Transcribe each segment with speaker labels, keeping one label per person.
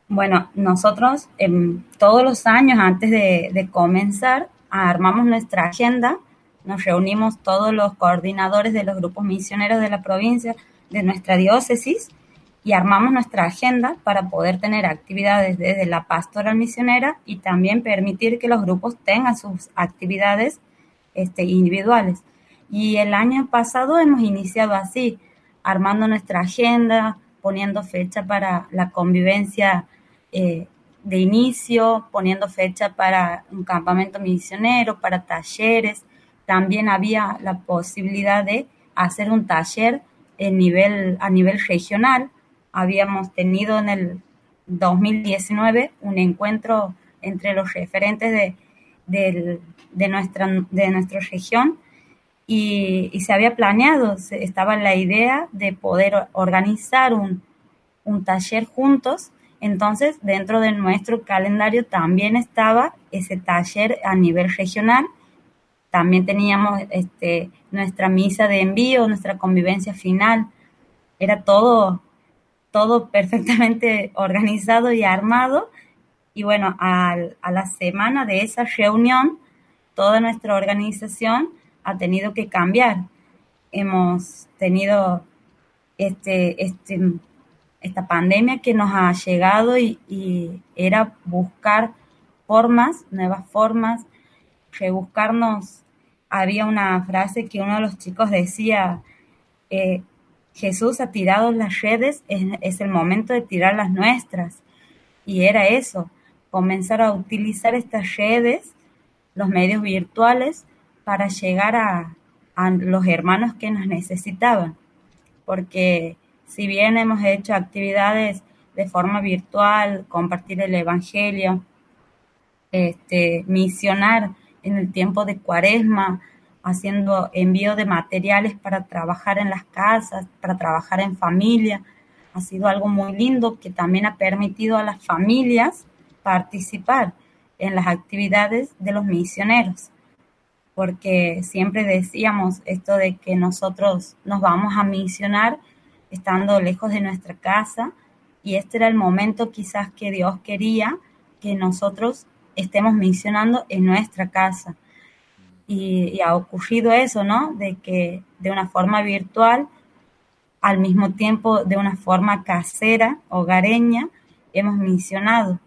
Speaker 1: Bueno, nosotros todos los años antes de comenzar armamos nuestra agenda, nos reunimos todos los coordinadores de los grupos misioneros de la provincia, de nuestra diócesis, y armamos nuestra agenda para poder tener actividades desde la pastoral misionera y también permitir que los grupos tengan sus actividades individuales. Y el año pasado hemos iniciado así, armando nuestra agenda, poniendo fecha para la convivencia de inicio, poniendo fecha para un campamento misionero, para talleres. También había la posibilidad de hacer un taller a nivel regional. Habíamos tenido en el 2019 un encuentro entre los referentes de nuestra región y se había planeado, estaba la idea de poder organizar un taller juntos. Entonces, dentro de nuestro calendario también estaba ese taller a nivel regional. También teníamos nuestra misa de envío, nuestra convivencia final. Era todo perfectamente organizado y armado. Y bueno, a la semana de esa reunión, toda nuestra organización ha tenido que cambiar. Hemos tenido este, este, esta pandemia que nos ha llegado y era buscar formas, nuevas formas, rebuscarnos. Había una frase que uno de los chicos decía, eh, Jesús ha tirado las redes, es el momento de tirar las nuestras. Y era eso, comenzar a utilizar estas redes, los medios virtuales, para llegar a los hermanos que nos necesitaban. Porque si bien hemos hecho actividades de forma virtual, compartir el Evangelio, misionar en el tiempo de Cuaresma, haciendo envío de materiales para trabajar en las casas, para trabajar en familia. Ha sido algo muy lindo que también ha permitido a las familias participar en las actividades de los misioneros, porque siempre decíamos esto de que nosotros nos vamos a misionar estando lejos de nuestra casa, y este era el momento quizás que Dios quería que nosotros estemos misionando en nuestra casa. Y ha ocurrido eso, ¿no? De que de una forma virtual, al mismo tiempo de una forma casera, hogareña, hemos misionado.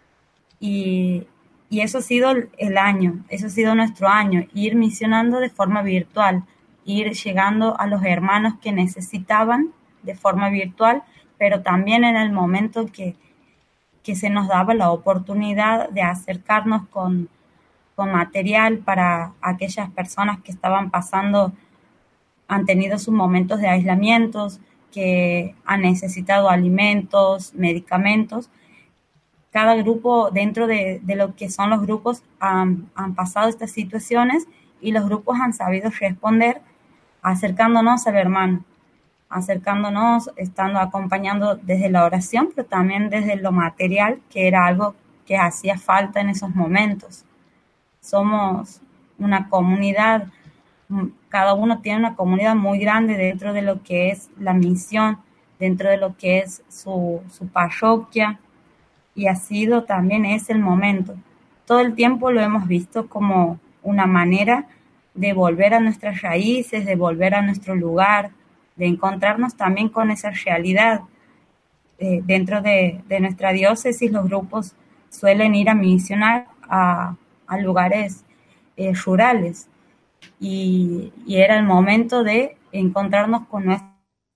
Speaker 1: Y, y eso ha sido el año, eso ha sido nuestro año, ir misionando de forma virtual, ir llegando a los hermanos que necesitaban de forma virtual, pero también en el momento que se nos daba la oportunidad de acercarnos con material para aquellas personas que estaban pasando, han tenido sus momentos de aislamientos, que han necesitado alimentos, medicamentos. Cada grupo, dentro de lo que son los grupos, han pasado estas situaciones y los grupos han sabido responder acercándonos al hermano, acercándonos, estando acompañando desde la oración, pero también desde lo material, que era algo que hacía falta en esos momentos. Somos una comunidad, cada uno tiene una comunidad muy grande dentro de lo que es la misión, dentro de lo que es su parroquia, y ha sido también es el momento. Todo el tiempo lo hemos visto como una manera de volver a nuestras raíces, de volver a nuestro lugar, de encontrarnos también con esa realidad. Dentro de nuestra diócesis los grupos suelen ir a misionar a lugares rurales, y era el momento de encontrarnos con nuestra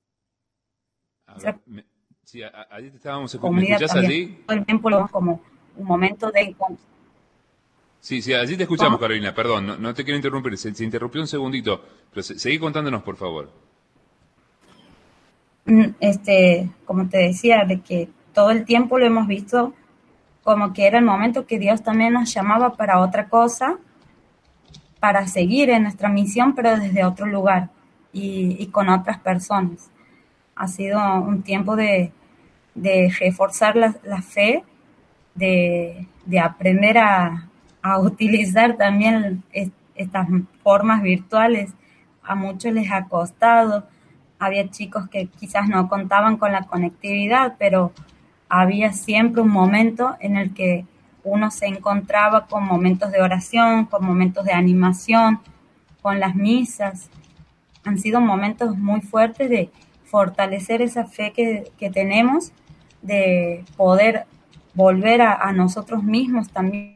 Speaker 2: A ver, sí, ahí te estábamos ¿me
Speaker 1: comunidad
Speaker 2: escuchás
Speaker 1: también.
Speaker 2: allí?
Speaker 1: Todo el tiempo lo vemos como un momento de encuentro.
Speaker 2: Sí, sí, allí te escuchamos,
Speaker 1: ¿Cómo?
Speaker 2: Carolina, perdón, no te quiero interrumpir, se interrumpió un segundito, pero seguí contándonos, por favor.
Speaker 1: Como te decía, de que todo el tiempo lo hemos visto como que era el momento que Dios también nos llamaba para otra cosa, para seguir en nuestra misión, pero desde otro lugar y con otras personas. Ha sido un tiempo de reforzar la fe, de aprender a utilizar también estas formas virtuales. A muchos les ha costado. Había chicos que quizás no contaban con la conectividad, pero había siempre un momento en el que uno se encontraba con momentos de oración, con momentos de animación, con las misas. Han sido momentos muy fuertes de fortalecer esa fe que tenemos, de poder volver a nosotros mismos también,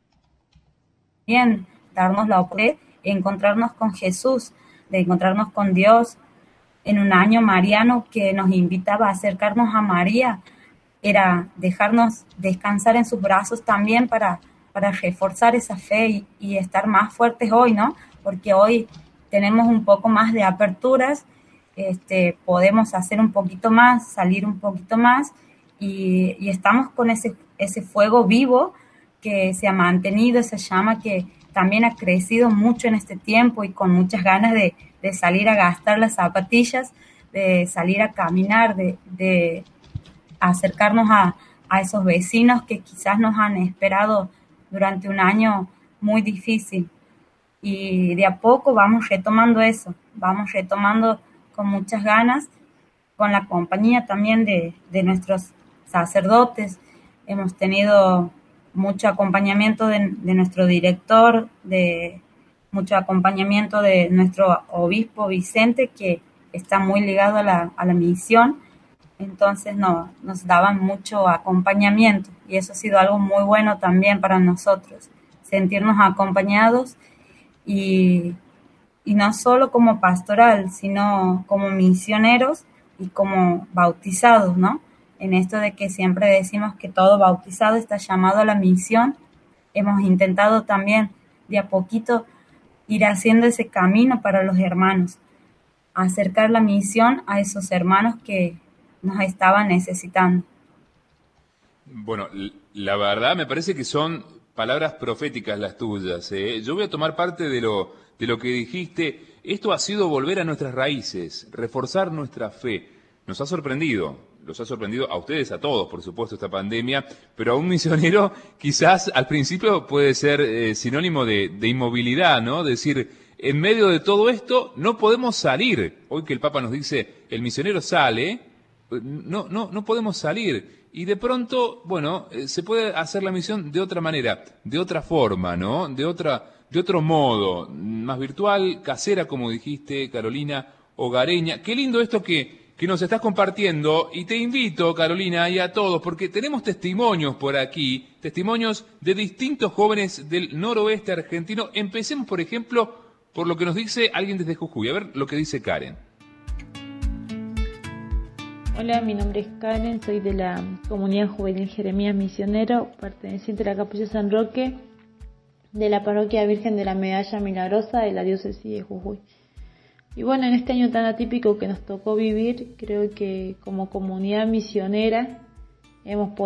Speaker 1: darnos la oportunidad de encontrarnos con Jesús, de encontrarnos con Dios en un año mariano que nos invitaba a acercarnos a María, era dejarnos descansar en sus brazos también para reforzar esa fe y estar más fuertes hoy, ¿no? Porque hoy tenemos un poco más de aperturas, podemos hacer un poquito más, salir un poquito más y estamos con ese fuego vivo que se ha mantenido, esa llama que también ha crecido mucho en este tiempo y con muchas ganas de salir a gastar las zapatillas, de salir a caminar, de acercarnos a esos vecinos que quizás nos han esperado durante un año muy difícil. Y de a poco vamos retomando eso, vamos retomando con muchas ganas, con la compañía también de nuestros sacerdotes. Hemos tenido mucho acompañamiento de nuestro director, de mucho acompañamiento de nuestro obispo Vicente, que está muy ligado a la misión. Entonces nos daban mucho acompañamiento y eso ha sido algo muy bueno también para nosotros, sentirnos acompañados y no solo como pastoral, sino como misioneros y como bautizados, ¿no? En esto de que siempre decimos que todo bautizado está llamado a la misión, hemos intentado también de a poquito ir haciendo ese camino para los hermanos, acercar la misión a esos hermanos que nos estaban necesitando.
Speaker 2: Bueno, la verdad me parece que son palabras proféticas las tuyas. Yo voy a tomar parte de lo que dijiste. Esto ha sido volver a nuestras raíces, reforzar nuestra fe. Nos ha sorprendido, los ha sorprendido a ustedes, a todos, por supuesto, esta pandemia, pero a un misionero quizás al principio puede ser sinónimo de inmovilidad, ¿no? Decir, en medio de todo esto no podemos salir. Hoy que el Papa nos dice, el misionero sale, no podemos salir. Y de pronto, bueno, se puede hacer la misión de otra manera, de otra forma, ¿no? De otro modo, más virtual, casera, como dijiste, Carolina, hogareña. Qué lindo esto que nos estás compartiendo, y te invito, Carolina, y a todos, porque tenemos testimonios por aquí, testimonios de distintos jóvenes del noroeste argentino. Empecemos, por ejemplo, por lo que nos dice alguien desde Jujuy. A ver lo que dice Karen.
Speaker 3: Hola, mi nombre es Karen, soy de la Comunidad Juvenil Jeremías Misionero, perteneciente a la Capilla San Roque, de la Parroquia Virgen de la Medalla Milagrosa de la Diócesis de Jujuy. Y bueno, en este año tan atípico que nos tocó vivir, creo que como comunidad misionera hemos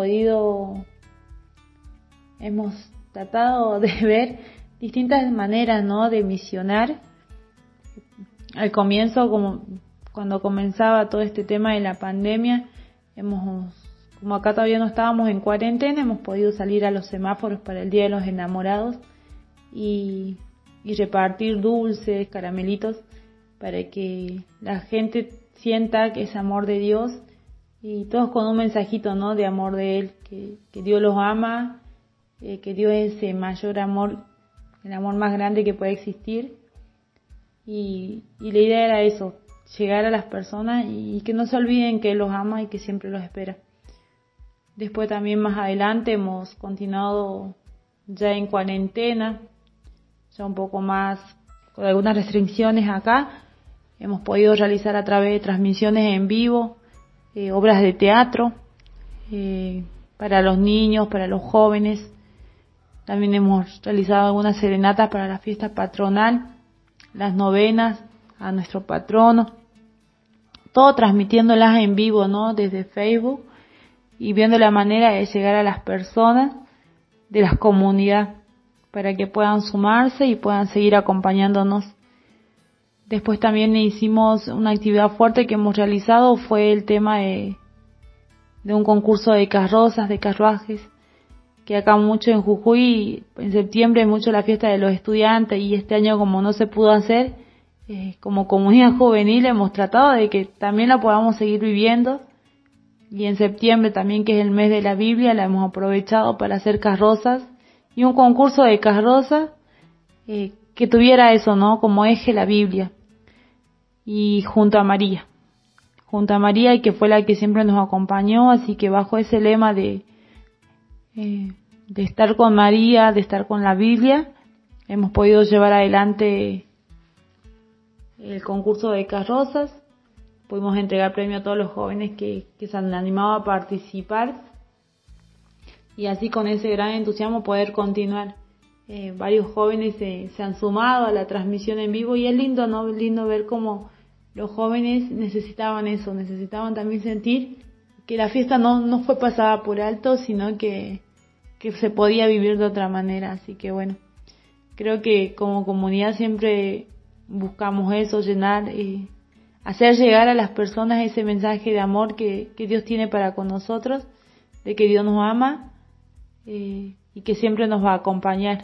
Speaker 3: tratado de ver distintas maneras, ¿no?, de misionar. Al comienzo, cuando comenzaba todo este tema de la pandemia, como acá todavía no estábamos en cuarentena, hemos podido salir a los semáforos para el Día de los Enamorados y repartir dulces, caramelitos, para que la gente sienta que es amor de Dios, y todos con un mensajito, ¿no?, de amor de Él, que Dios los ama, que Dios es el mayor amor, el amor más grande que puede existir, y la idea era eso, llegar a las personas y que no se olviden que Él los ama y que siempre los espera. Después también más adelante hemos continuado ya en cuarentena, ya un poco más con algunas restricciones acá. Hemos podido realizar a través de transmisiones en vivo, obras de teatro, para los niños, para los jóvenes. También hemos realizado algunas serenatas para la fiesta patronal, las novenas a nuestro patrono. Todo transmitiéndolas en vivo, ¿no?, desde Facebook, y viendo la manera de llegar a las personas de la comunidad para que puedan sumarse y puedan seguir acompañándonos. Después también hicimos una actividad fuerte que hemos realizado, fue el tema de un concurso de carrozas, de carruajes, que acá mucho en Jujuy, en septiembre, mucho la fiesta de los estudiantes, y este año como no se pudo hacer, como comunidad juvenil hemos tratado de que también la podamos seguir viviendo, y en septiembre también, que es el mes de la Biblia, la hemos aprovechado para hacer carrozas y un concurso de carrozas que tuviera eso, ¿no? Como eje la Biblia. Y junto a María, y que fue la que siempre nos acompañó, así que bajo ese lema de estar con María, de estar con la Biblia, hemos podido llevar adelante el concurso de carrozas. Pudimos entregar premio a todos los jóvenes que se han animado a participar, y así con ese gran entusiasmo poder continuar. Varios jóvenes se han sumado a la transmisión en vivo, y es lindo, ¿no? Es lindo ver cómo los jóvenes necesitaban eso, necesitaban también sentir que la fiesta no fue pasada por alto, sino que se podía vivir de otra manera. Así que bueno, creo que como comunidad siempre buscamos eso, llenar y hacer llegar a las personas ese mensaje de amor que Dios tiene para con nosotros, de que Dios nos ama y que siempre nos va a acompañar.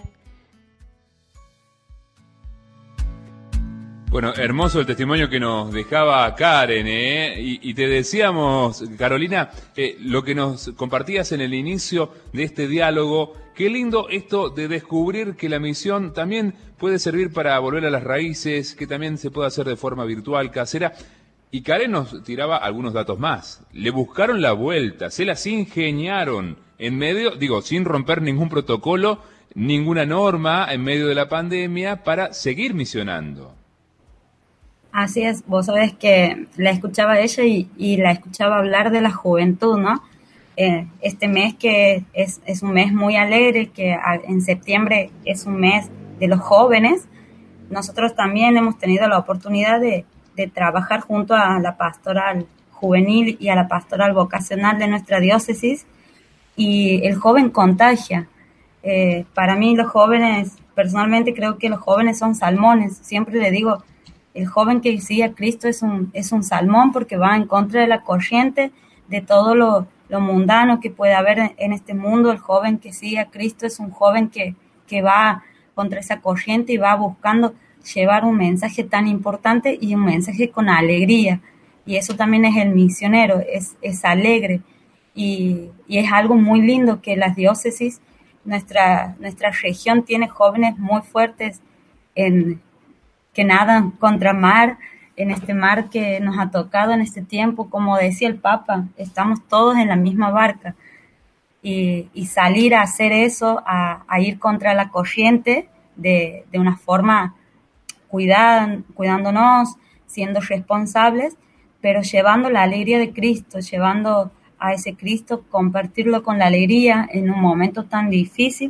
Speaker 2: Bueno, hermoso el testimonio que nos dejaba Karen, y te decíamos, Carolina, lo que nos compartías en el inicio de este diálogo, qué lindo esto de descubrir que la misión también puede servir para volver a las raíces, que también se puede hacer de forma virtual, casera. Y Karen nos tiraba algunos datos más. Le buscaron la vuelta, se las ingeniaron en medio, sin romper ningún protocolo, ninguna norma en medio de la pandemia para seguir misionando.
Speaker 1: Así es, vos sabés que la escuchaba a ella y la escuchaba hablar de la juventud, ¿no? Este mes que es un mes muy alegre, que en septiembre es un mes de los jóvenes. Nosotros también hemos tenido la oportunidad de trabajar junto a la pastoral juvenil y a la pastoral vocacional de nuestra diócesis, y el joven contagia. Para mí los jóvenes, personalmente creo que los jóvenes son salmones. Siempre le digo, el joven que sigue a Cristo es un salmón, porque va en contra de la corriente, de todo lo mundano que puede haber en este mundo. El joven que sigue a Cristo es un joven que va contra esa corriente y va buscando llevar un mensaje tan importante y un mensaje con alegría. Y eso también es el misionero, es alegre. Y es algo muy lindo que las diócesis, nuestra región tiene jóvenes muy fuertes que nadan contra mar, en este mar que nos ha tocado en este tiempo. Como decía el Papa, estamos todos en la misma barca, y salir a hacer eso, a ir contra la corriente de una forma cuidándonos, siendo responsables, pero llevando la alegría de Cristo, llevando a ese Cristo, compartirlo con la alegría en un momento tan difícil.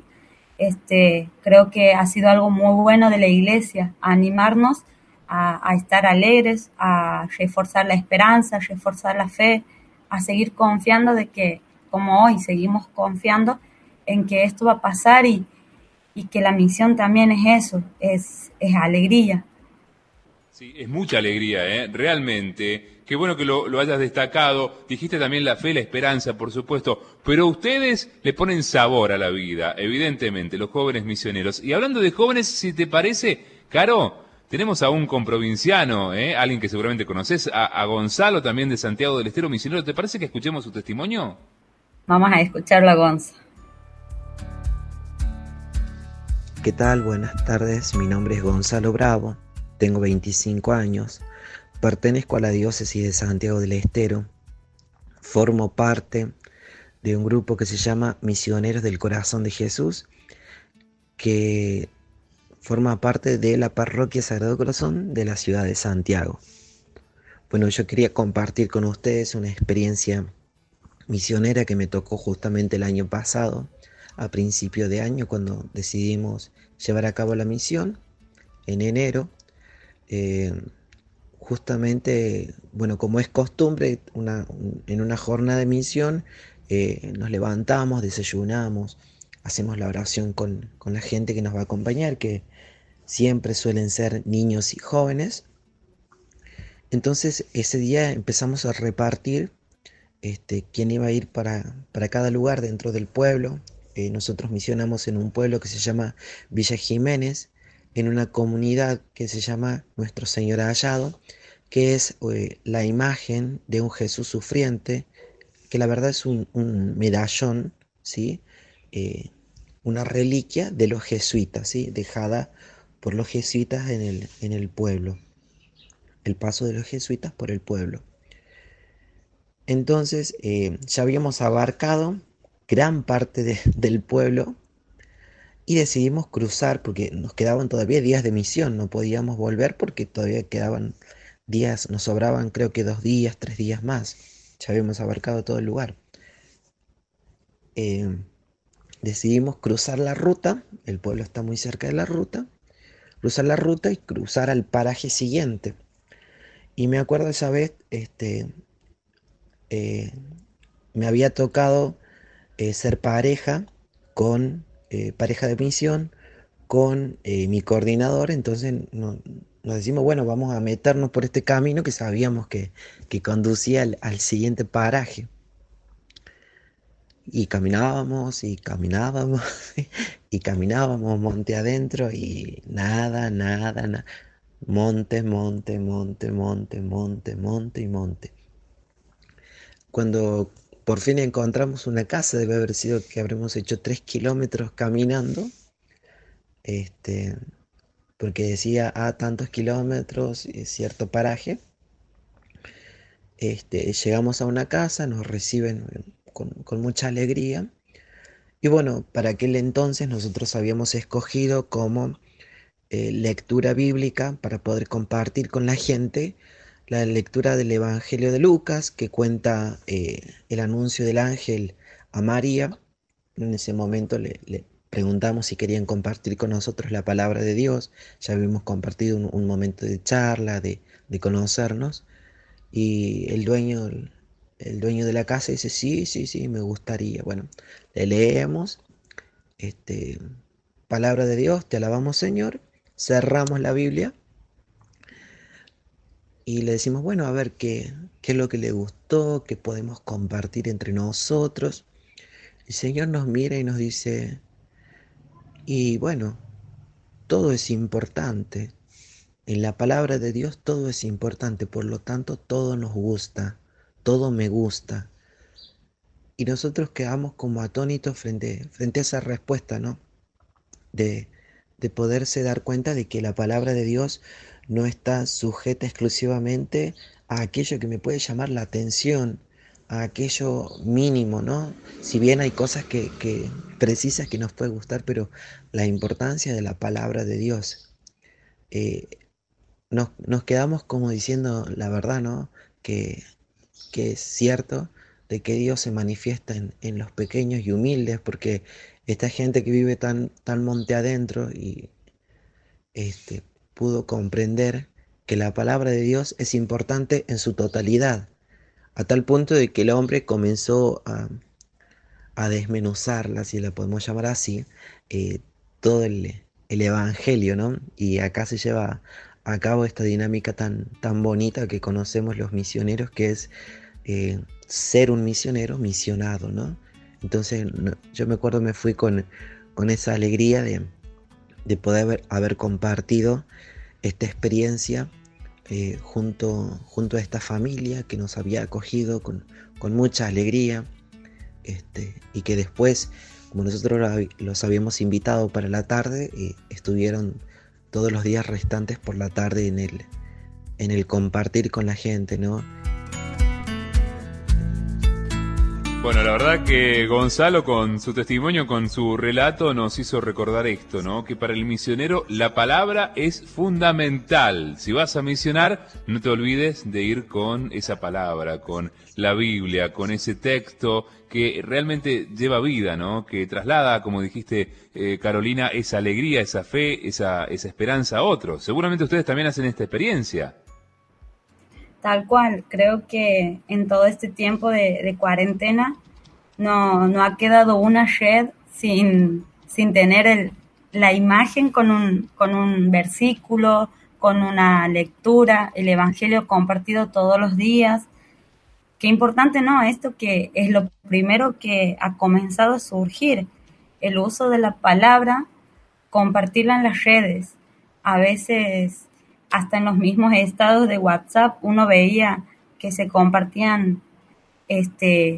Speaker 1: Creo que ha sido algo muy bueno de la Iglesia, a animarnos a estar alegres, a reforzar la esperanza, a reforzar la fe, a seguir confiando de que, como hoy seguimos confiando en que esto va a pasar, y que la misión también es eso, es alegría.
Speaker 2: Sí, es mucha alegría, realmente. Qué bueno que lo hayas destacado. Dijiste también la fe, la esperanza, por supuesto. Pero ustedes le ponen sabor a la vida, evidentemente, los jóvenes misioneros. Y hablando de jóvenes, si te parece, Caro, tenemos a un comprovinciano, alguien que seguramente conoces, a Gonzalo, también de Santiago del Estero, misionero. ¿Te parece que escuchemos su testimonio?
Speaker 1: Vamos a escucharlo a Gonza.
Speaker 4: ¿Qué tal? Buenas tardes. Mi nombre es Gonzalo Bravo. Tengo 25 años. Pertenezco a la diócesis de Santiago del Estero. Formo parte de un grupo que se llama Misioneros del Corazón de Jesús, que forma parte de la parroquia Sagrado Corazón de la ciudad de Santiago. Bueno, yo quería compartir con ustedes una experiencia misionera que me tocó justamente el año pasado, a principio de año, cuando decidimos llevar a cabo la misión en enero. Justamente, bueno, como es costumbre, en una jornada de misión, nos levantamos, desayunamos, hacemos la oración con la gente que nos va a acompañar, que siempre suelen ser niños y jóvenes. Entonces ese día empezamos a repartir quién iba a ir para cada lugar dentro del pueblo. Nosotros misionamos en un pueblo que se llama Villa Jiménez, en una comunidad que se llama Nuestro Señor Hallado, que es la imagen de un Jesús sufriente que la verdad es un medallón, ¿sí? Eh, una reliquia de los jesuitas, ¿sí? Dejada por los jesuitas en el pueblo, el paso de los jesuitas por el pueblo. Entonces ya habíamos abarcado gran parte del pueblo y decidimos cruzar porque nos quedaban todavía días de misión, no podíamos volver porque todavía quedaban días, nos sobraban creo que 2 días, 3 días más, ya habíamos abarcado todo el lugar. Eh, Decidimos cruzar la ruta, el pueblo está muy cerca de la ruta, cruzar la ruta y cruzar al paraje siguiente. Y me acuerdo esa vez, eh, me había tocado ser pareja con pareja de misión con mi coordinador, entonces nos decimos, bueno, vamos a meternos por este camino que sabíamos que conducía al siguiente paraje. Y caminábamos y caminábamos y caminábamos monte adentro y nada, nada, nada. Monte, monte, monte, monte, monte, monte y monte. Cuando por fin encontramos una casa, debe haber sido que habremos hecho 3 kilómetros caminando, este, porque decía a tantos kilómetros y cierto paraje. Llegamos a una casa, nos reciben con mucha alegría. Y bueno, para aquel entonces nosotros habíamos escogido como lectura bíblica para poder compartir con la gente la lectura del Evangelio de Lucas, que cuenta el anuncio del ángel a María. En ese momento le preguntamos si querían compartir con nosotros la palabra de Dios. Ya habíamos compartido un momento de charla, de conocernos. Y el dueño de la casa dice, sí, sí, sí, me gustaría. Bueno, le leemos, este, palabra de Dios, te alabamos Señor, cerramos la Biblia y le decimos, bueno, a ver qué es lo que le gustó, qué podemos compartir entre nosotros. El Señor nos mira y nos dice, y bueno, todo es importante. En la palabra de Dios todo es importante, por lo tanto todo nos gusta, todo me gusta. Y nosotros quedamos como atónitos frente a esa respuesta, ¿no? De, de poderse dar cuenta de que la palabra de Dios no está sujeta exclusivamente a aquello que me puede llamar la atención, a aquello mínimo, ¿no? Si bien hay cosas que precisas que nos puede gustar, pero la importancia de la palabra de Dios. eh, nos quedamos como diciendo la verdad, ¿no? Que es cierto de que Dios se manifiesta en los pequeños y humildes, porque esta gente que vive tan monte adentro y este, pudo comprender que la palabra de Dios es importante en su totalidad, a tal punto de que el hombre comenzó a desmenuzarla, si la podemos llamar así, eh, todo el evangelio, ¿no? Y acá se lleva a cabo esta dinámica tan bonita que conocemos los misioneros, que es ser un misionero misionado, ¿no? Entonces yo me acuerdo, me fui con esa alegría de poder haber compartido esta experiencia junto a esta familia que nos había acogido con mucha alegría, y que después, como nosotros los habíamos invitado para la tarde, estuvieron todos los días restantes por la tarde en el compartir con la gente, ¿no?
Speaker 2: Bueno, la verdad que Gonzalo con su testimonio, con su relato nos hizo recordar esto, ¿no? Que para el misionero la palabra es fundamental. Si vas a misionar, no te olvides de ir con esa palabra, con la Biblia, con ese texto que realmente lleva vida, ¿no? Que traslada, como dijiste, Carolina, esa alegría, esa fe, esa esperanza a otros. Seguramente ustedes también hacen esta experiencia.
Speaker 1: Tal cual, creo que en todo este tiempo de cuarentena no ha quedado una shed sin tener la imagen con un versículo, con una lectura, el Evangelio compartido todos los días. Qué importante, ¿no? Esto que es lo primero que ha comenzado a surgir, el uso de la palabra, compartirla en las redes. A veces hasta en los mismos estados de WhatsApp uno veía que se compartían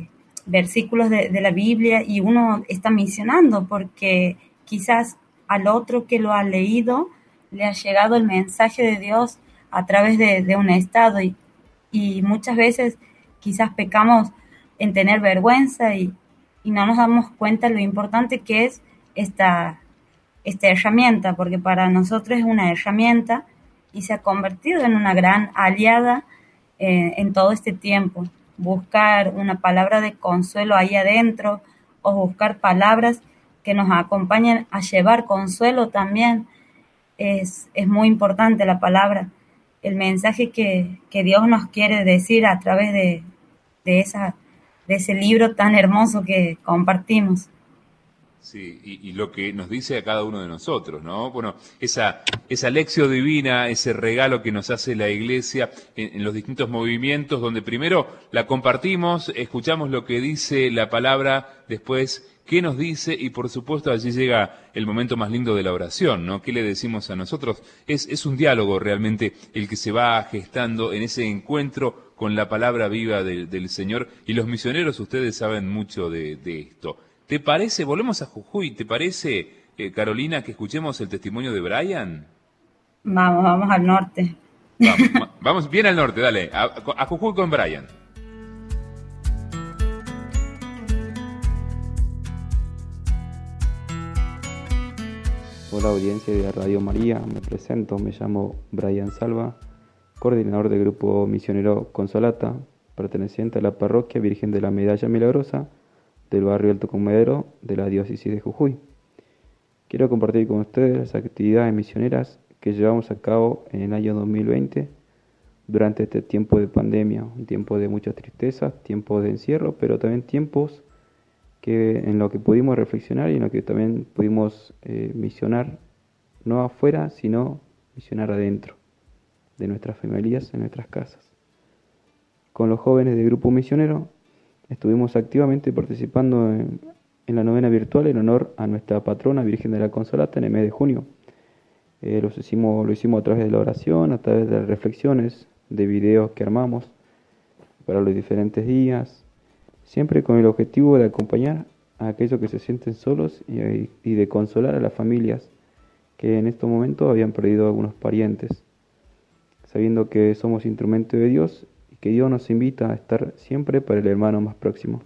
Speaker 1: versículos de la Biblia y uno está misionando porque quizás al otro que lo ha leído le ha llegado el mensaje de Dios a través de un estado y muchas veces quizás pecamos en tener vergüenza y no nos damos cuenta lo importante que es esta herramienta, porque para nosotros es una herramienta y se ha convertido en una gran aliada en todo este tiempo. Buscar una palabra de consuelo ahí adentro o buscar palabras que nos acompañen a llevar consuelo también es muy importante la palabra, el mensaje que Dios nos quiere decir a través de ese libro tan hermoso que compartimos.
Speaker 2: Sí, y lo que nos dice a cada uno de nosotros, ¿no? Bueno, esa lección divina, ese regalo que nos hace la Iglesia en los distintos movimientos, donde primero la compartimos, escuchamos lo que dice la palabra, después qué nos dice y por supuesto allí llega el momento más lindo de la oración, ¿no? ¿Qué le decimos a nosotros? Es un diálogo realmente el que se va gestando en ese encuentro con la palabra viva del Señor, y los misioneros, ustedes saben mucho de esto. ¿Te parece, volvemos a Jujuy, te parece, Carolina, que escuchemos el testimonio de Brian?
Speaker 1: Vamos al norte.
Speaker 2: Vamos bien al norte, dale, a Jujuy con Brian.
Speaker 5: Hola audiencia de Radio María, me presento, me llamo Brian Salva, coordinador del grupo misionero Consolata, perteneciente a la parroquia Virgen de la Medalla Milagrosa del barrio Alto Comedero de la diócesis de Jujuy. Quiero compartir con ustedes las actividades misioneras que llevamos a cabo en el año 2020 durante este tiempo de pandemia, un tiempo de muchas tristezas, tiempos de encierro, pero también tiempos en lo que pudimos reflexionar y en lo que también pudimos misionar, no afuera, sino misionar adentro de nuestras familias, en nuestras casas. Con los jóvenes del grupo misionero estuvimos activamente participando en la novena virtual en honor a nuestra patrona Virgen de la Consolata en el mes de junio. Lo hicimos a través de la oración, a través de las reflexiones, de videos que armamos para los diferentes días, siempre con el objetivo de acompañar a aquellos que se sienten solos y de consolar a las familias que en estos momentos habían perdido algunos parientes, sabiendo que somos instrumentos de Dios y que Dios nos invita a estar siempre para el hermano más próximo.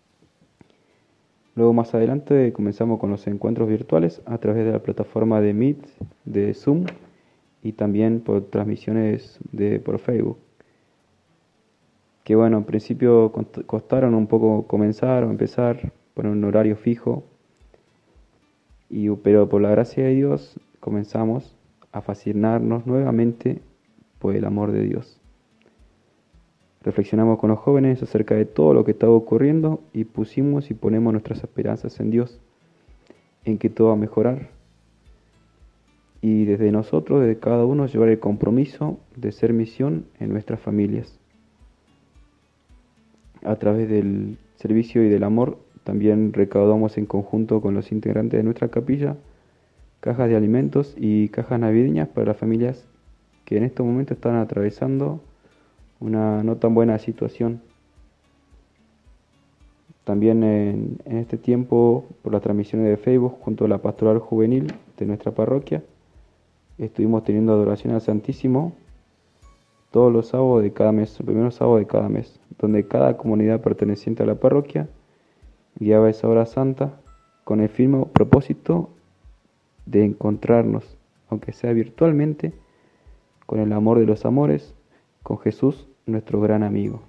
Speaker 5: Luego más adelante comenzamos con los encuentros virtuales a través de la plataforma de Meet, de Zoom y también por transmisiones por Facebook. Que bueno, en principio costaron un poco comenzar o empezar por un horario fijo, pero por la gracia de Dios comenzamos a fascinarnos nuevamente por el amor de Dios. Reflexionamos con los jóvenes acerca de todo lo que estaba ocurriendo y pusimos y ponemos nuestras esperanzas en Dios, en que todo va a mejorar. Y desde nosotros, desde cada uno, llevar el compromiso de ser misión en nuestras familias. A través del servicio y del amor, también recaudamos en conjunto con los integrantes de nuestra capilla cajas de alimentos y cajas navideñas para las familias que en estos momentos están atravesando una no tan buena situación. También en este tiempo, por las transmisiones de Facebook, junto a la pastoral juvenil de nuestra parroquia, estuvimos teniendo adoración al Santísimo todos los sábados de cada mes, el primer sábado de cada mes, donde cada comunidad perteneciente a la parroquia guiaba esa hora santa con el firme propósito de encontrarnos, aunque sea virtualmente, con el amor de los amores, con Jesús, nuestro gran amigo.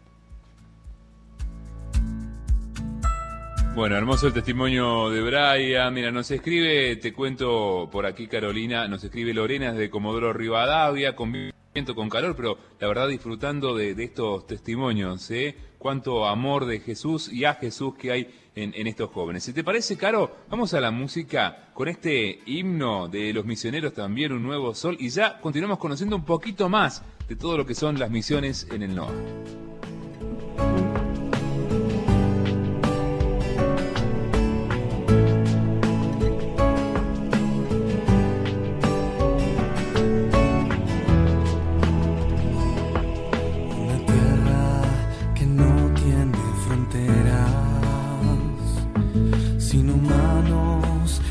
Speaker 2: Bueno, hermoso el testimonio de Brian. Mira, nos escribe, te cuento por aquí, Carolina, nos escribe Lorena de Comodoro Rivadavia, con viento, con calor, pero la verdad disfrutando de estos testimonios, cuánto amor de Jesús y a Jesús que hay en estos jóvenes. Si te parece, Caro, vamos a la música con este himno de los misioneros también, Un Nuevo Sol, y ya continuamos conociendo un poquito más de todo lo que son las misiones en el norte.
Speaker 6: Una tierra que no tiene fronteras,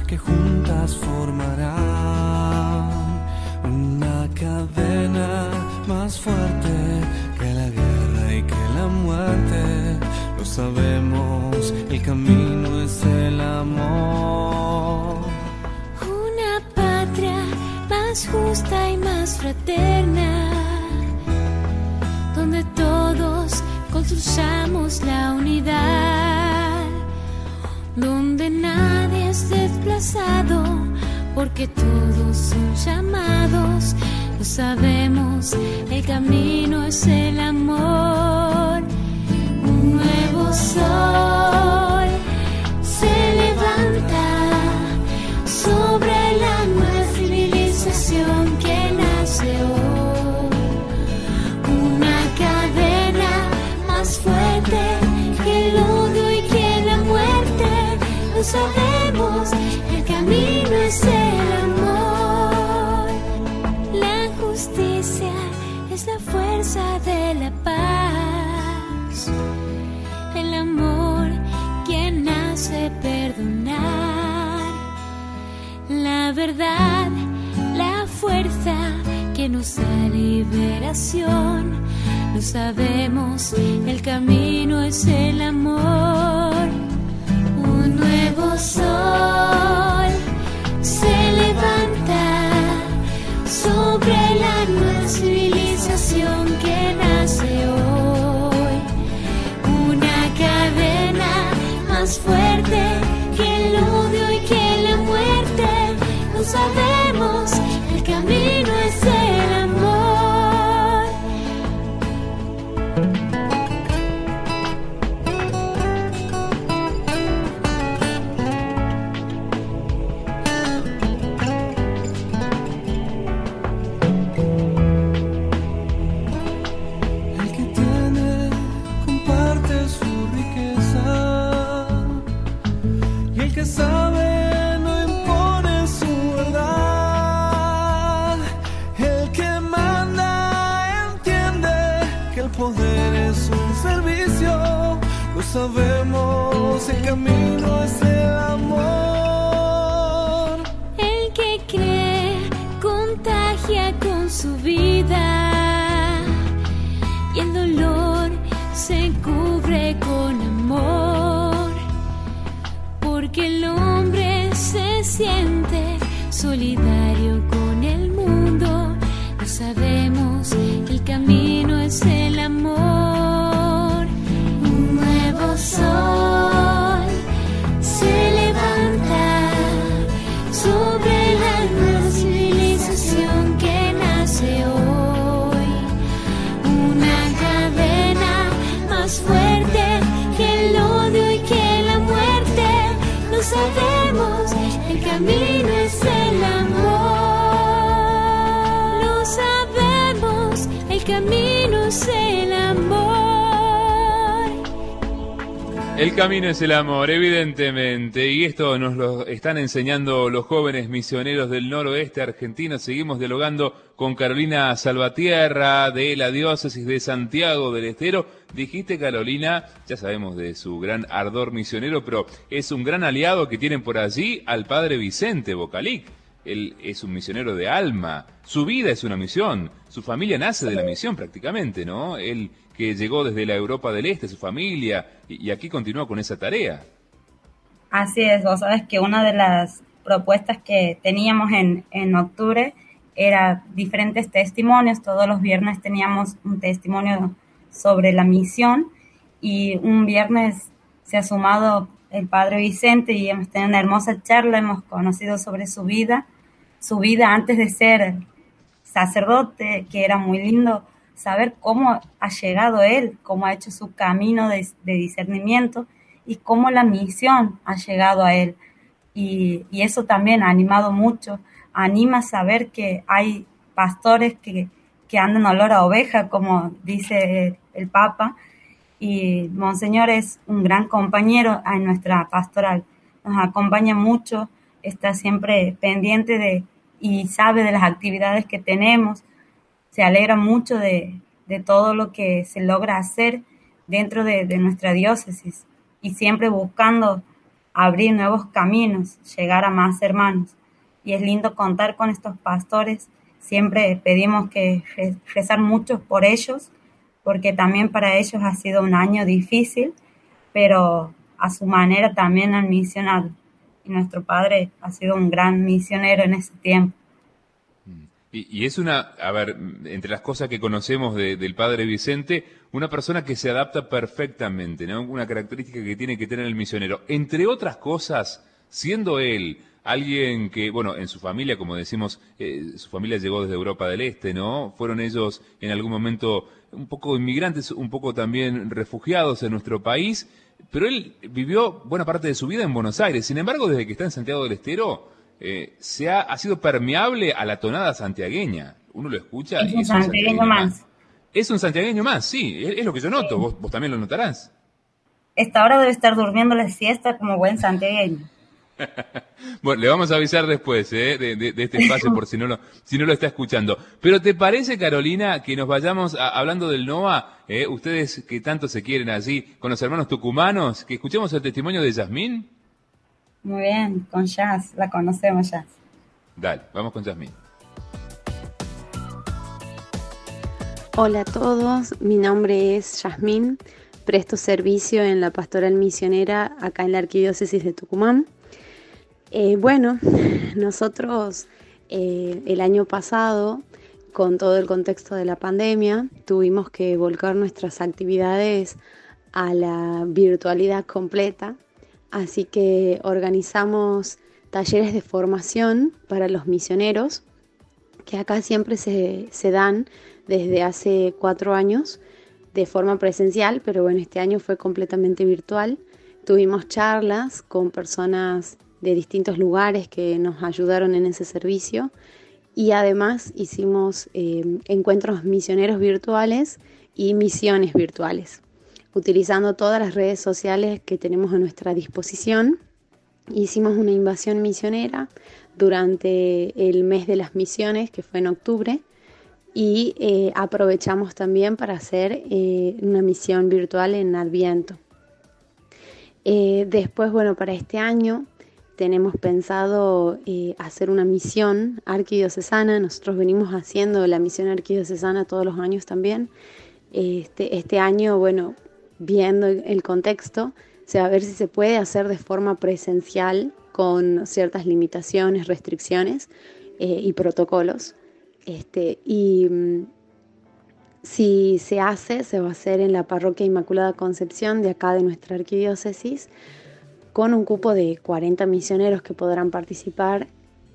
Speaker 6: que juntas formarán una cadena más fuerte que la guerra y que la muerte. Lo sabemos, el camino es el amor.
Speaker 7: Una patria más justa y más fraterna, donde todos construyamos la unidad, donde nadie es desplazado, porque todos son llamados. Lo sabemos, el camino es el amor. Un nuevo sol se levanta sobre la nueva civilización que nace hoy. Una cadena más fuerte que el odio y que la muerte. Lo sabemos, el camino es el amor. La justicia es la fuerza de la paz. El amor quien hace perdonar. La verdad, la fuerza que nos da liberación. Lo sabemos, el camino es el amor. Un nuevo sol se levanta sobre la nueva civilización que nace hoy. Una cadena más fuerte que el odio y que la muerte. Lo sabemos, el camino es el amor.
Speaker 6: El que tiene comparte su riqueza, y el que sabe no impone su verdad. El que manda entiende que el poder es un servicio. Lo sabemos, el camino es el amor.
Speaker 7: El que cree contagia con su vida, y el dolor se cubre con amor, porque el hombre se siente solidario con el mundo. Lo sabemos, el camino es el amor. Un nuevo sol se levanta sobre la nueva civilización que nace hoy. Una cadena más fuerte que el odio y que la muerte. Lo sabemos, el camino es el amor. Lo sabemos, el camino es el amor.
Speaker 2: El camino es el amor, evidentemente, y esto nos lo están enseñando los jóvenes misioneros del noroeste argentino. Seguimos dialogando con Carolina Salvatierra de la diócesis de Santiago del Estero. Dijiste, Carolina, ya sabemos de su gran ardor misionero, pero es un gran aliado que tienen por allí al padre Vicente Bocalic. Él es un misionero de alma, su vida es una misión, su familia nace de la misión prácticamente, ¿no? Él que llegó desde la Europa del Este, su familia, y aquí continúa con esa tarea.
Speaker 1: Así es, vos sabés que una de las propuestas que teníamos en octubre era diferentes testimonios. Todos los viernes teníamos un testimonio sobre la misión, y un viernes se ha sumado el padre Vicente y hemos tenido una hermosa charla. Hemos conocido sobre su vida antes de ser sacerdote, que era muy lindo saber cómo ha llegado él, cómo ha hecho su camino de discernimiento y cómo la misión ha llegado a él. Y eso también ha animado mucho, anima a saber que hay pastores que andan olor a oveja, como dice el Papa, y Monseñor es un gran compañero en nuestra pastoral, nos acompaña mucho, está siempre pendiente y sabe de las actividades que tenemos, se alegra mucho de todo lo que se logra hacer dentro de nuestra diócesis, y siempre buscando abrir nuevos caminos, llegar a más hermanos. Y es lindo contar con estos pastores. Siempre pedimos que rezar mucho por ellos, porque también para ellos ha sido un año difícil, pero a su manera también han misionado. Y nuestro padre ha sido un gran misionero en ese tiempo.
Speaker 2: Y es a ver, entre las cosas que conocemos del padre Vicente, una persona que se adapta perfectamente, ¿no? Una característica que tiene que tener el misionero. Entre otras cosas, siendo él alguien que, bueno, en su familia, como decimos, su familia llegó desde Europa del Este, ¿no? Fueron ellos en algún momento un poco inmigrantes, un poco también refugiados en nuestro país, pero él vivió buena parte de su vida en Buenos Aires. Sin embargo, desde que está en Santiago del Estero, ha sido permeable a la tonada santiagueña. Uno lo escucha
Speaker 1: Es
Speaker 2: y
Speaker 1: un
Speaker 2: es un
Speaker 1: santiagueño más.
Speaker 2: Es un santiagueño más, sí, es lo que yo noto, vos también lo notarás.
Speaker 1: Esta hora debe estar durmiendo la siesta como buen santiagueño.
Speaker 2: Bueno, le vamos a avisar después de este espacio por si no lo está escuchando. Pero ¿te parece, Carolina, que nos vayamos hablando del NOA, ustedes que tanto se quieren allí, con los hermanos tucumanos, que escuchemos el testimonio de Yasmín?
Speaker 1: Muy bien, con Jazz, la conocemos Jazz.
Speaker 2: Dale, vamos con Yasmín.
Speaker 8: Hola a todos, mi nombre es Yasmín, presto servicio en la Pastoral Misionera acá en la Arquidiócesis de Tucumán. Nosotros el año pasado, con todo el contexto de la pandemia, tuvimos que volcar nuestras actividades a la virtualidad completa, así que organizamos talleres de formación para los misioneros, que acá siempre se dan desde hace 4 años de forma presencial, pero bueno, este año fue completamente virtual. Tuvimos charlas con personas de distintos lugares que nos ayudaron en ese servicio y además hicimos encuentros misioneros virtuales y misiones virtuales, utilizando todas las redes sociales que tenemos a nuestra disposición. Hicimos una invasión misionera durante el mes de las misiones, que fue en octubre, y aprovechamos también para hacer una misión virtual en Adviento. Después, para este año tenemos pensado hacer una misión arquidiocesana. Nosotros venimos haciendo la misión arquidiocesana todos los años también. Este año, viendo el contexto, se va a ver si se puede hacer de forma presencial con ciertas limitaciones, restricciones y protocolos. Si se hace, se va a hacer en la Parroquia Inmaculada Concepción de acá de nuestra arquidiócesis, con un cupo de 40 misioneros que podrán participar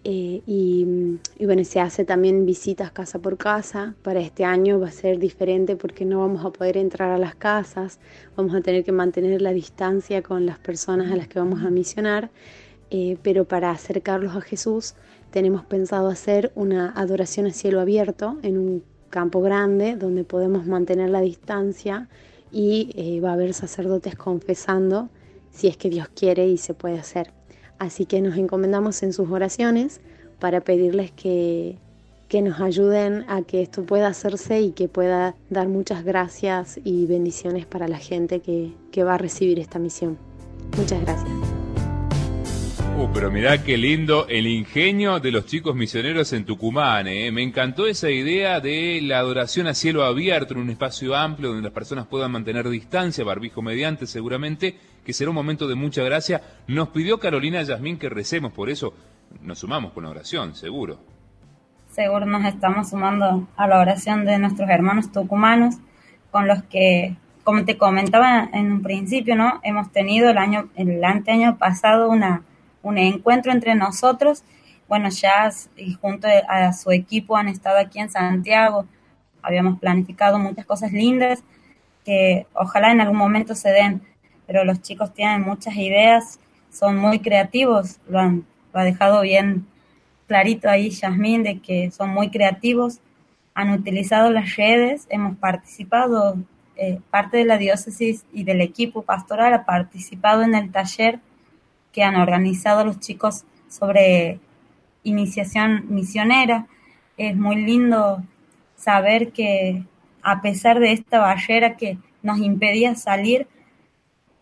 Speaker 8: se hace también visitas casa por casa. Para este año va a ser diferente porque no vamos a poder entrar a las casas, vamos a tener que mantener la distancia con las personas a las que vamos a misionar, pero para acercarlos a Jesús tenemos pensado hacer una adoración a cielo abierto en un campo grande donde podemos mantener la distancia y va a haber sacerdotes confesando si es que Dios quiere y se puede hacer. Así que nos encomendamos en sus oraciones para pedirles que nos ayuden a que esto pueda hacerse y que pueda dar muchas gracias y bendiciones para la gente que va a recibir esta misión. Muchas gracias.
Speaker 2: Pero mirá qué lindo el ingenio de los chicos misioneros en Tucumán, Me encantó esa idea de la adoración a cielo abierto en un espacio amplio donde las personas puedan mantener distancia, barbijo mediante seguramente, que será un momento de mucha gracia. Nos pidió Carolina Yasmín que recemos, por eso nos sumamos con la oración, seguro. Seguro
Speaker 1: nos estamos sumando a la oración de nuestros hermanos tucumanos, con los que, como te comentaba en un principio, ¿no? Hemos tenido el anteaño pasado un encuentro entre nosotros. Jazz y junto a su equipo han estado aquí en Santiago. Habíamos planificado muchas cosas lindas que ojalá en algún momento se den, pero los chicos tienen muchas ideas, son muy creativos, lo ha dejado bien clarito ahí Yasmín, de que son muy creativos, han utilizado las redes, hemos participado, parte de la diócesis y del equipo pastoral ha participado en el taller que han organizado los chicos sobre iniciación misionera. Es muy lindo saber que a pesar de esta barrera que nos impedía salir,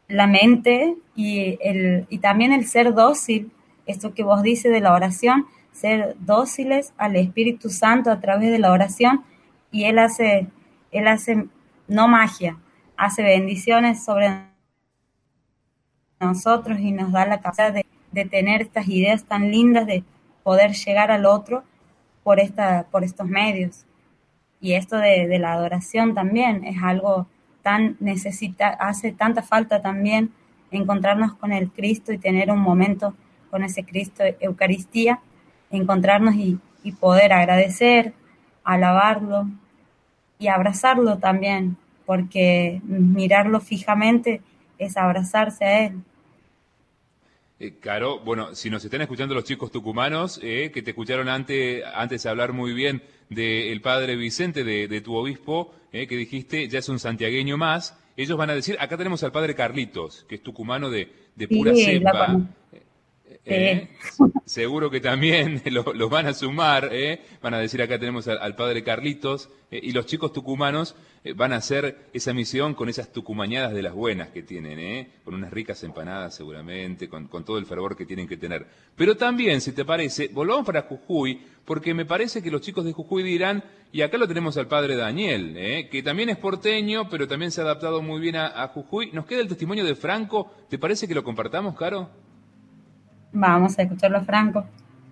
Speaker 1: la mente y también el ser dócil, esto que vos dices de la oración, ser dóciles al Espíritu Santo a través de la oración, y Él hace no magia, hace bendiciones sobre nosotros y nos da la capacidad de tener estas ideas tan lindas de poder llegar al otro por estos medios. Y esto de la adoración también es algo hace tanta falta también encontrarnos con el Cristo y tener un momento con ese Cristo, Eucaristía, encontrarnos y poder agradecer, alabarlo y abrazarlo también, porque mirarlo fijamente es abrazarse a Él.
Speaker 2: Caro, bueno, si nos están escuchando los chicos tucumanos, que te escucharon antes hablar muy bien del padre Vicente, de tu obispo, que dijiste, ya es un santiagueño más, ellos van a decir, acá tenemos al padre Carlitos, que es tucumano de pura cepa. Seguro que también los van a sumar, van a decir acá tenemos al padre Carlitos, y los chicos tucumanos van a hacer esa misión con esas tucumañadas de las buenas que tienen, con unas ricas empanadas seguramente, con todo el fervor que tienen que tener. Pero también, si te parece, volvamos para Jujuy, porque me parece que los chicos de Jujuy dirán, y acá lo tenemos al padre Daniel, que también es porteño, pero también se ha adaptado muy bien a Jujuy. Nos queda el testimonio de Franco, ¿te parece que lo compartamos, Caro?
Speaker 1: Vamos a escucharlo, Franco.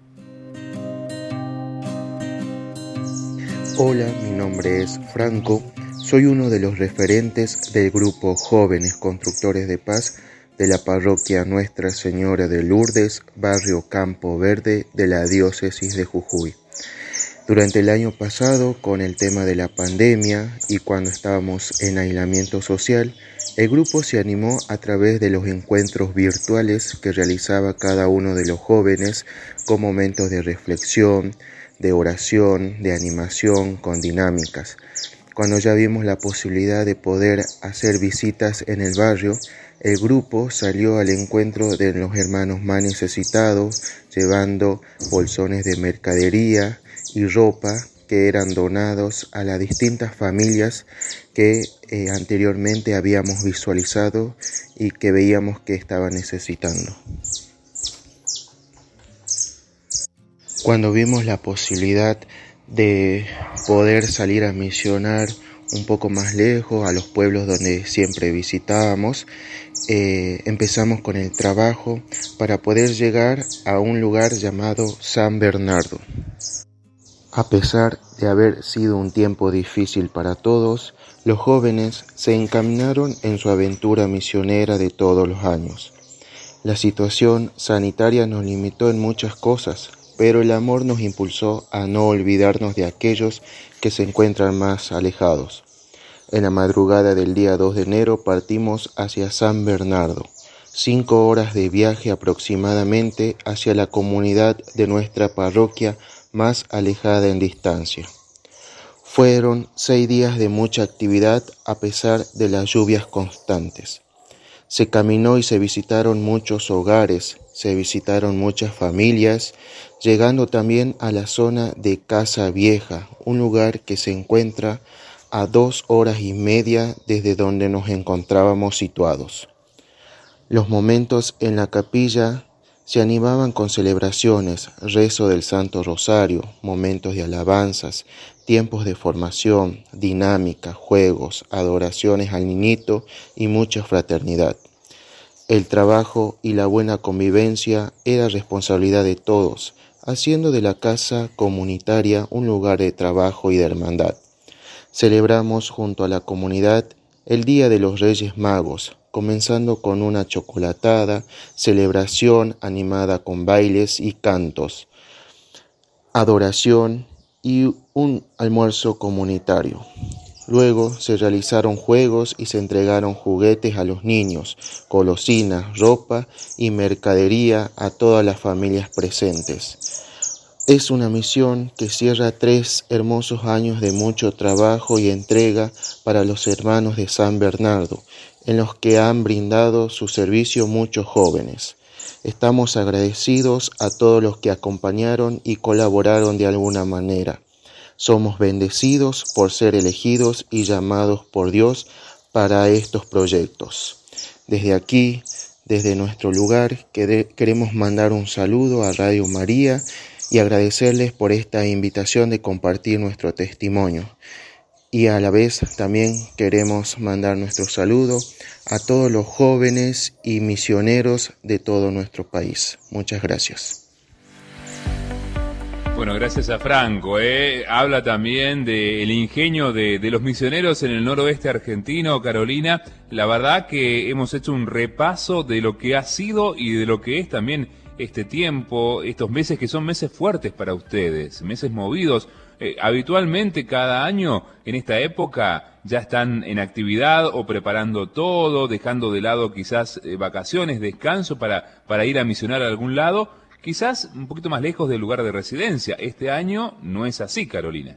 Speaker 9: Hola, mi nombre es Franco. Soy uno de los referentes del grupo Jóvenes Constructores de Paz de la parroquia Nuestra Señora de Lourdes, barrio Campo Verde de la diócesis de Jujuy. Durante el año pasado, con el tema de la pandemia y cuando estábamos en aislamiento social, el grupo se animó a través de los encuentros virtuales que realizaba cada uno de los jóvenes con momentos de reflexión, de oración, de animación, con dinámicas. Cuando ya vimos la posibilidad de poder hacer visitas en el barrio, el grupo salió al encuentro de los hermanos más necesitados, llevando bolsones de mercadería y ropa que eran donados a las distintas familias que anteriormente habíamos visualizado y que veíamos que estaban necesitando. Cuando vimos la posibilidad de poder salir a misionar un poco más lejos, a los pueblos donde siempre visitábamos, empezamos con el trabajo para poder llegar a un lugar llamado San Bernardo. A pesar de haber sido un tiempo difícil para todos, los jóvenes se encaminaron en su aventura misionera de todos los años. La situación sanitaria nos limitó en muchas cosas, pero el amor nos impulsó a no olvidarnos de aquellos que se encuentran más alejados. En la madrugada del día 2 de enero partimos hacia San Bernardo, 5 horas de viaje aproximadamente hacia la comunidad de nuestra parroquia más alejada en distancia. Fueron 6 días de mucha actividad a pesar de las lluvias constantes. Se caminó y se visitaron muchos hogares, se visitaron muchas familias, llegando también a la zona de Casa Vieja, un lugar que se encuentra a 2 horas y media desde donde nos encontrábamos situados. Los momentos en la capilla se animaban con celebraciones, rezo del Santo Rosario, momentos de alabanzas, tiempos de formación, dinámica, juegos, adoraciones al niñito y mucha fraternidad. El trabajo y la buena convivencia era responsabilidad de todos, haciendo de la casa comunitaria un lugar de trabajo y de hermandad. Celebramos junto a la comunidad el Día de los Reyes Magos, comenzando con una chocolatada, celebración animada con bailes y cantos, adoración y un almuerzo comunitario. Luego se realizaron juegos y se entregaron juguetes a los niños, golosinas, ropa y mercadería a todas las familias presentes. Es una misión que cierra 3 hermosos años de mucho trabajo y entrega para los hermanos de San Bernardo, en los que han brindado su servicio muchos jóvenes. Estamos agradecidos a todos los que acompañaron y colaboraron de alguna manera. Somos bendecidos por ser elegidos y llamados por Dios para estos proyectos. Desde aquí, desde nuestro lugar, queremos mandar un saludo a Radio María y agradecerles por esta invitación de compartir nuestro testimonio. Y a la vez también queremos mandar nuestro saludo a todos los jóvenes y misioneros de todo nuestro país. Muchas gracias.
Speaker 2: Bueno, gracias a Franco. Habla también del ingenio de los misioneros en el noroeste argentino, Carolina. La verdad que hemos hecho un repaso de lo que ha sido y de lo que es también este tiempo, estos meses que son meses fuertes para ustedes, meses movidos. Habitualmente cada año en esta época ya están en actividad o preparando todo, dejando de lado quizás vacaciones, descanso para ir a misionar a algún lado, quizás un poquito más lejos del lugar de residencia. Este año no es así, Carolina.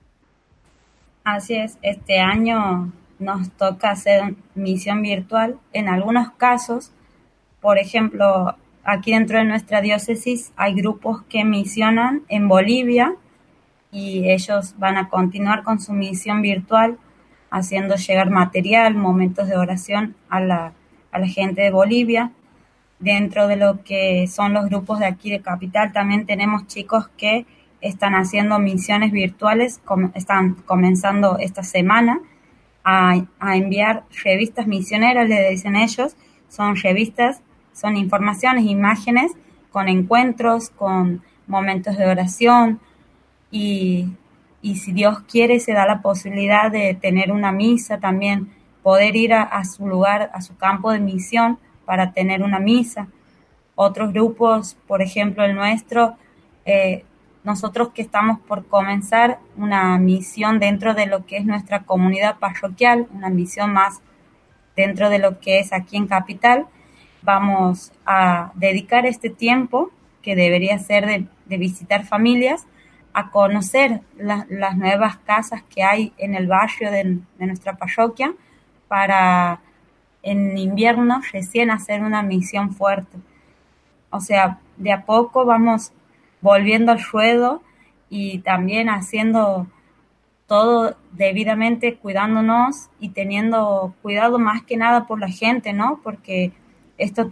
Speaker 1: Así es, este año nos toca hacer misión virtual. En algunos casos, por ejemplo, aquí dentro de nuestra diócesis hay grupos que misionan en Bolivia y ellos van a continuar con su misión virtual, haciendo llegar material, momentos de oración a la gente de Bolivia. Dentro de lo que son los grupos de aquí de Capital, también tenemos chicos que están haciendo misiones virtuales, están comenzando esta semana a enviar revistas misioneras, le dicen ellos. Son revistas, son informaciones, imágenes, con encuentros, con momentos de oración, y si Dios quiere se da la posibilidad de tener una misa también, poder ir a su lugar, a su campo de misión para tener una misa. Otros grupos, por ejemplo el nuestro, nosotros que estamos por comenzar una misión dentro de lo que es nuestra comunidad parroquial, una misión más dentro de lo que es aquí en Capital, vamos a dedicar este tiempo, que debería ser de visitar familias, a conocer las nuevas casas que hay en el barrio de nuestra parroquia, para en invierno recién hacer una misión fuerte. O sea, de a poco vamos volviendo al ruedo y también haciendo todo debidamente, cuidándonos y teniendo cuidado más que nada por la gente, ¿no? Porque esto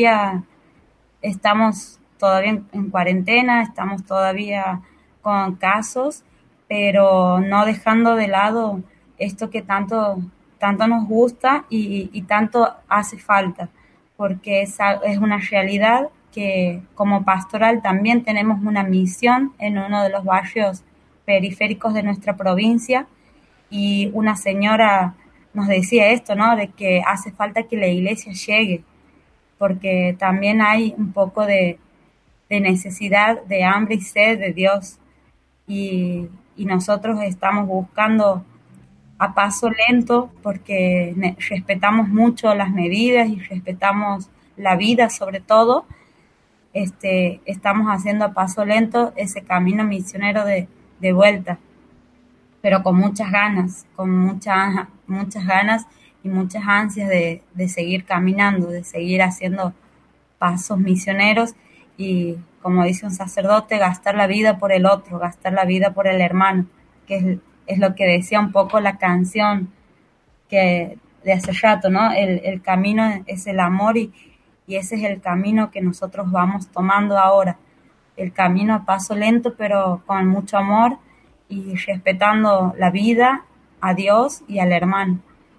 Speaker 1: estamos todavía en cuarentena, estamos todavía con casos, pero no dejando de lado esto que tanto nos gusta y tanto hace falta, porque es una realidad que como pastoral también tenemos una misión en uno de los barrios periféricos de nuestra provincia, y una señora nos decía esto, ¿no? De que hace falta que la iglesia llegue, porque también hay un poco de necesidad, de hambre y sed de Dios, y nosotros estamos buscando a paso lento, porque respetamos mucho las medidas y respetamos la vida sobre todo. Estamos haciendo a paso lento ese camino misionero de vuelta, pero con muchas ganas, muchas ganas y muchas ansias de seguir caminando, de seguir haciendo pasos misioneros y, como dice un sacerdote, gastar la vida por el otro, gastar la vida por el hermano, que es lo que decía un poco la canción que de hace rato, ¿no? El camino es el amor, y ese es el camino que nosotros vamos tomando ahora, el camino a paso lento pero con mucho amor y respetando la vida, a Dios y al hermano.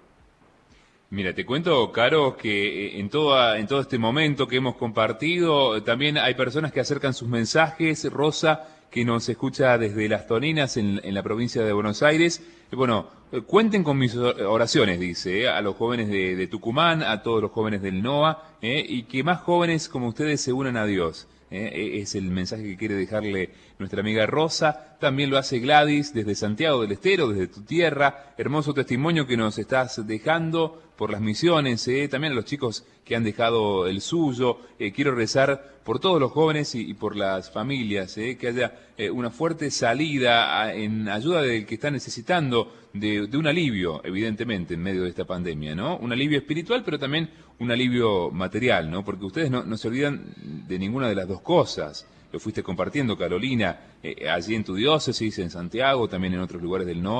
Speaker 2: Mira, te cuento, Caro, que en todo este momento que hemos compartido, también hay personas que acercan sus mensajes. Rosa, que nos escucha desde Las Toninas, en la provincia de Buenos Aires. Bueno, cuenten con mis oraciones, dice, a los jóvenes de Tucumán, a todos los jóvenes del NOA, y que más jóvenes como ustedes se unan a Dios. Es el mensaje que quiere dejarle nuestra amiga Rosa. También lo hace Gladys desde Santiago del Estero, desde tu tierra. Hermoso testimonio que nos estás dejando por las misiones, también a los chicos que han dejado el suyo. Quiero rezar por todos los jóvenes y por las familias, que haya una fuerte salida en ayuda del que está necesitando de un alivio, evidentemente, en medio de esta pandemia, ¿no? Un alivio espiritual, pero también un alivio material, ¿no? Porque ustedes no se olvidan de ninguna de las dos cosas. Lo fuiste compartiendo, Carolina, allí en tu diócesis, en Santiago, también en otros lugares del NOA.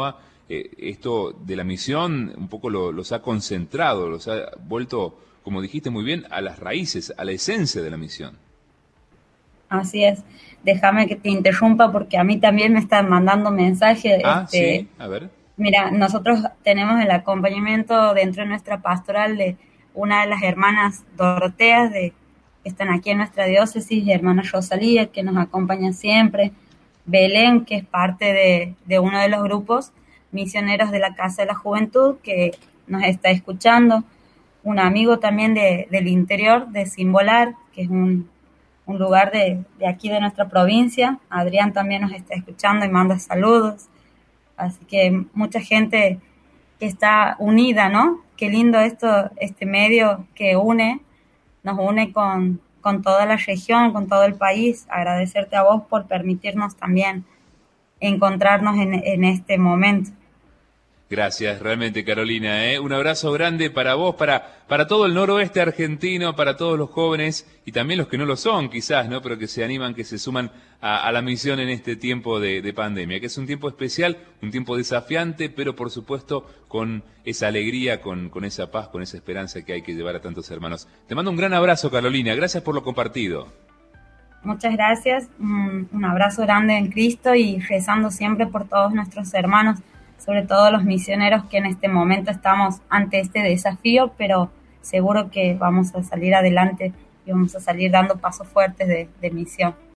Speaker 2: esto de la misión un poco los ha concentrado, los ha vuelto, como dijiste muy bien, a las raíces, a la esencia de la misión.
Speaker 1: Así es. Déjame que te interrumpa porque a mí también me están mandando mensajes.
Speaker 2: Sí, a ver.
Speaker 1: Mira, nosotros tenemos el acompañamiento dentro de nuestra pastoral de una de las hermanas Doroteas que están aquí en nuestra diócesis, hermana Rosalía, que nos acompaña siempre, Belén, que es parte de uno de los grupos misioneros de la Casa de la Juventud, que nos está escuchando, un amigo también del interior, de Simbolar, que es un lugar de aquí de nuestra provincia. Adrián también nos está escuchando y manda saludos. Así que mucha gente que está unida, ¿no? Qué lindo este medio que nos une con toda la región, con todo el país. Agradecerte a vos por permitirnos también encontrarnos en este momento.
Speaker 2: Gracias, realmente, Carolina. Un abrazo grande para vos, para todo el noroeste argentino, para todos los jóvenes y también los que no lo son, quizás, ¿no? Pero que se animan, que se suman a la misión en este tiempo de pandemia, que es un tiempo especial, un tiempo desafiante, pero por supuesto con esa alegría, con esa paz, con esa esperanza que hay que llevar a tantos hermanos. Te mando un gran abrazo, Carolina. Gracias por lo compartido.
Speaker 1: Muchas gracias. Un abrazo grande en Cristo y rezando siempre por todos nuestros hermanos, sobre todo los misioneros que en este momento estamos ante este desafío, pero seguro que vamos a salir adelante y vamos a salir dando pasos fuertes de misión.